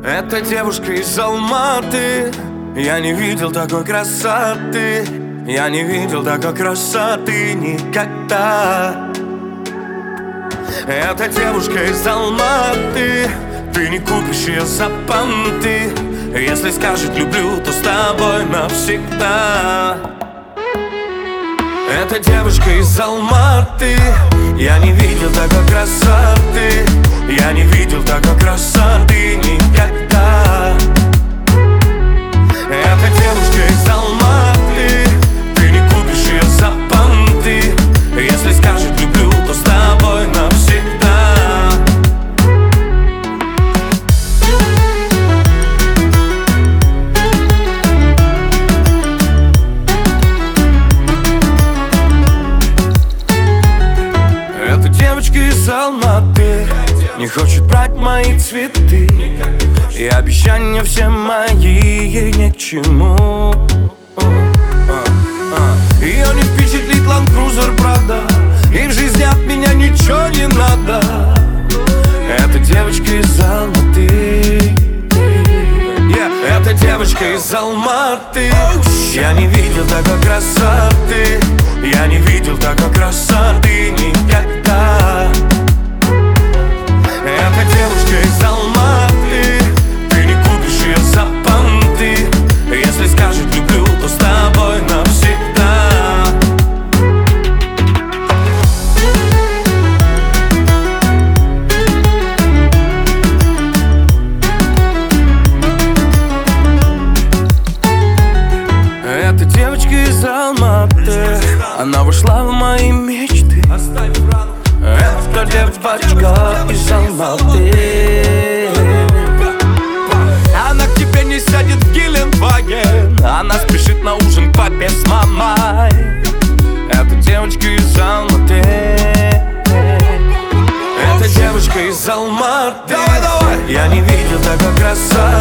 Это девушка из Алматы. Я не видел такой красоты. Я не видел такой красоты никогда. Это девушка из Алматы. Ты не купишь ее за понты. Если скажет люблю, то с тобой навсегда. Это девушка из Алматы. Я не видел такой красоты. Я не видел такой красоты никогда. Это девушка из Алматы. Ты не купишь ее за понты. Если скажет люблю, то с тобой навсегда. Эта девочка из Алматы не хочет брать мои цветы. И обещания все мои ей ни к чему. Ее не впечатлит Land Cruiser, правда. И в жизни от меня ничего не надо. Это девочка из Алматы. Это девочка из Алматы. Я не видел такой красоты. Я не видел такой красоты никогда. Это девушка из Алматы. Ты не купишь ее за понты. Если скажет люблю, то с тобой навсегда. Это девочка из Алматы. Она вошла в мои мечты. Это девочка из Алматы. Она к тебе не сядет в Гелендваген. Она спешит на ужин к папе с мамой. Это девочка из Алматы. Это девочка из Алматы. Я не видел такой красоты.